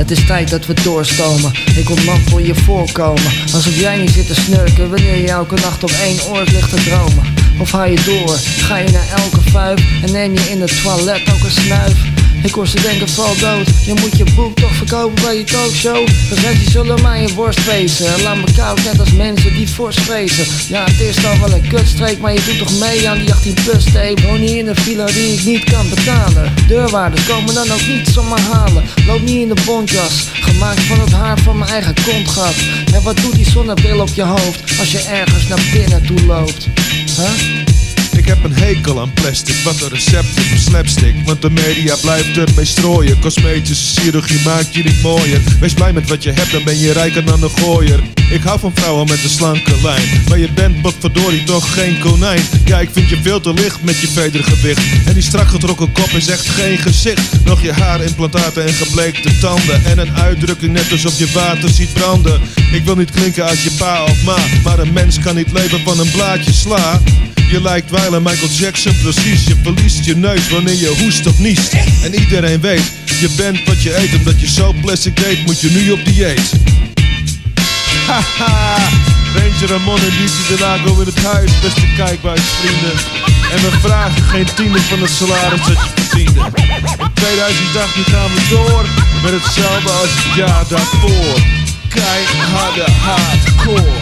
Het is tijd dat we doorstomen. Ik ontmantel je voorkomen. Alsof jij niet zit te snurken wanneer je elke nacht op één oor ligt te dromen. Of ga je door, ga je naar elke vuif en neem je in het toilet ook een snuif. Ik hoor ze denken val dood, je moet je boek toch verkopen bij je talkshow. Recensies zullen mij een worst wezen, laat me koud net als mensen die fors vrezen. Ja, het is dan wel een kutstreek, maar je doet toch mee aan die 18 plus tape. Woon niet in een villa die ik niet kan betalen. Deurwaarders komen dan ook niet om me halen. Loop niet in de bontjas, gemaakt van het haar van mijn eigen kontgat. En wat doet die zonnebril op je hoofd als je ergens naar binnen toe loopt? Huh? Ik heb een hekel aan plastic, wat een recept is voor slapstick. Want de media blijft ermee strooien. Cosmetische chirurgie maakt je niet mooier. Wees blij met wat je hebt, dan ben je rijker dan een gooier. Ik hou van vrouwen met een slanke lijn, maar je bent potverdorie toch geen konijn. Ja, ik vind je veel te licht met je vedergewicht. En die strak getrokken kop is echt geen gezicht. Nog je haarimplantaten en gebleekte tanden. En een uitdrukking net alsof je water ziet branden. Ik wil niet klinken als je pa of ma, maar een mens kan niet leven van een blaadje sla. Je lijkt wijlen Michael Jackson precies. Je verliest je neus wanneer je hoest of niest. En iedereen weet, je bent wat je eet. Omdat je zo plastic deed, moet je nu op dieet. Haha, Ranger Ramon en DJ De Lago in het huis. Beste kijkbuisvrienden. En we vragen geen tiende van het salaris dat je verdiende. In 2018 gaan we door met hetzelfde als het jaar daarvoor. Keiharde hardcore.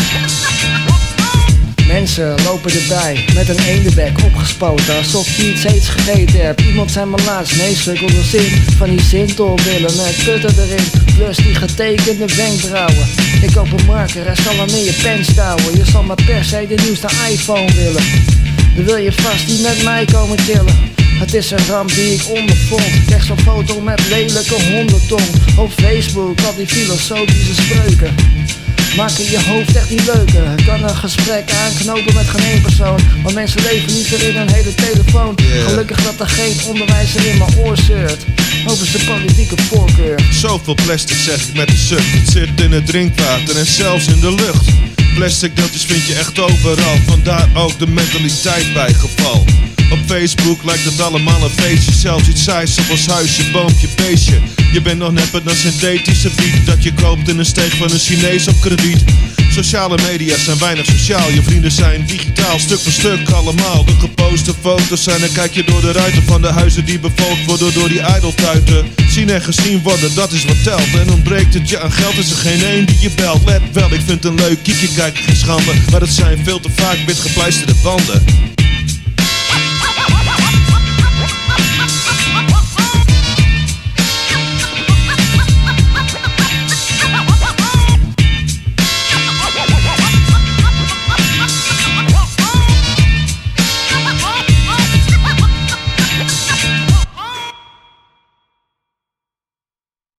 Mensen lopen erbij met een eendebek opgespoten, alsof je iets heets gegeten hebt. Iemand zei me laatst, nee sukkel de zin van die zintolbillen met putten erin, plus die getekende wenkbrauwen. Ik koop een marker en zal hem in je pen stouwen. Je zal maar per se de nieuwste iPhone willen. Dan wil je vast niet met mij komen chillen. Het is een ramp die ik ondervond. Ik krijg zo'n foto met lelijke hondentong. Op Facebook al die filosofische spreuken maken je hoofd echt niet leuker. Ik kan een gesprek aanknopen met geen één persoon, want mensen leven liever in een hele telefoon. Gelukkig dat er geen onderwijzer in mijn oor zeurt over zijn politieke voorkeur. Zoveel plastic zeg ik met de zucht. Het zit in het drinkwater en zelfs in de lucht. Plastic deeltjes vind je echt overal, vandaar ook de mentaliteit bij geval. Op Facebook lijkt het allemaal een feestje, zelfs iets saais zoals huisje, boompje, beestje. Je bent nog nepper dan synthetische wiet dat je koopt in een steeg van een Chinees op krediet. Sociale media zijn weinig sociaal, je vrienden zijn digitaal, stuk voor stuk allemaal. De geposte foto's zijn en kijk je door de ruiten van de huizen die bevolkt worden door die ijdeltuiten. Zien en gezien worden, dat is wat telt. En ontbreekt het je aan geld, is er geen één die je belt. Let wel, ik vind een leuk kiekje kijken geen schande, maar het zijn veel te vaak witgepleisterde wanden.